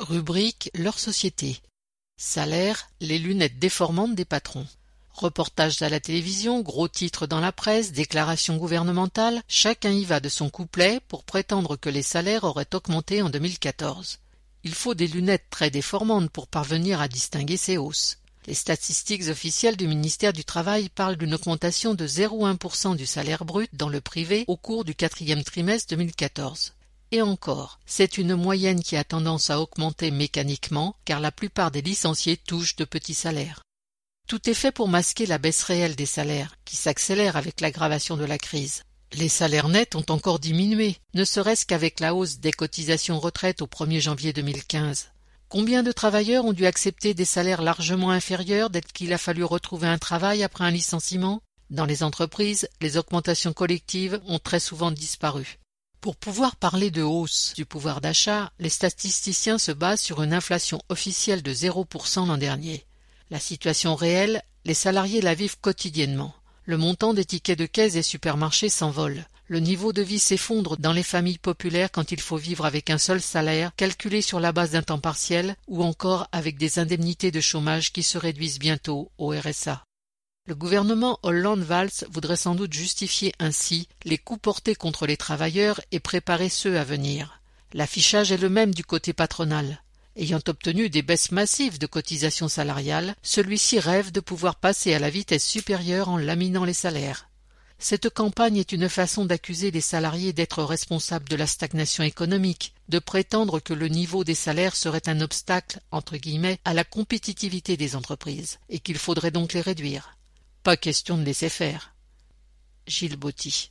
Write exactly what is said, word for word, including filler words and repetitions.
Rubrique Leur société. Salaire, les lunettes déformantes des patrons. Reportages à la télévision, gros titres dans la presse, déclarations gouvernementales, chacun y va de son couplet pour prétendre que les salaires auraient augmenté en deux mille quatorze. Il faut des lunettes très déformantes pour parvenir à distinguer ces hausses. Les statistiques officielles du ministère du Travail parlent d'une augmentation de zéro virgule un pour cent du salaire brut dans le privé au cours du quatrième trimestre deux mille quatorze. Et encore, c'est une moyenne qui a tendance à augmenter mécaniquement car la plupart des licenciés touchent de petits salaires. Tout est fait pour masquer la baisse réelle des salaires, qui s'accélère avec l'aggravation de la crise. Les salaires nets ont encore diminué, ne serait-ce qu'avec la hausse des cotisations retraite au premier janvier deux mille quinze. Combien de travailleurs ont dû accepter des salaires largement inférieurs dès qu'il a fallu retrouver un travail après un licenciement? Dans les entreprises, les augmentations collectives ont très souvent disparu. Pour pouvoir parler de hausse du pouvoir d'achat, les statisticiens se basent sur une inflation officielle de zéro pour cent l'an dernier. La situation réelle, les salariés la vivent quotidiennement. Le montant des tickets de caisse des supermarchés s'envole. Le niveau de vie s'effondre dans les familles populaires quand il faut vivre avec un seul salaire, calculé sur la base d'un temps partiel, ou encore avec des indemnités de chômage qui se réduisent bientôt au R S A. Le gouvernement Hollande-Valls voudrait sans doute justifier ainsi les coups portés contre les travailleurs et préparer ceux à venir. L'affichage est le même du côté patronal. Ayant obtenu des baisses massives de cotisations salariales, celui-ci rêve de pouvoir passer à la vitesse supérieure en laminant les salaires. Cette campagne est une façon d'accuser les salariés d'être responsables de la stagnation économique, de prétendre que le niveau des salaires serait un obstacle, entre guillemets, à la compétitivité des entreprises, et qu'il faudrait donc les réduire. Pas question de laisser faire. Gilles Botti.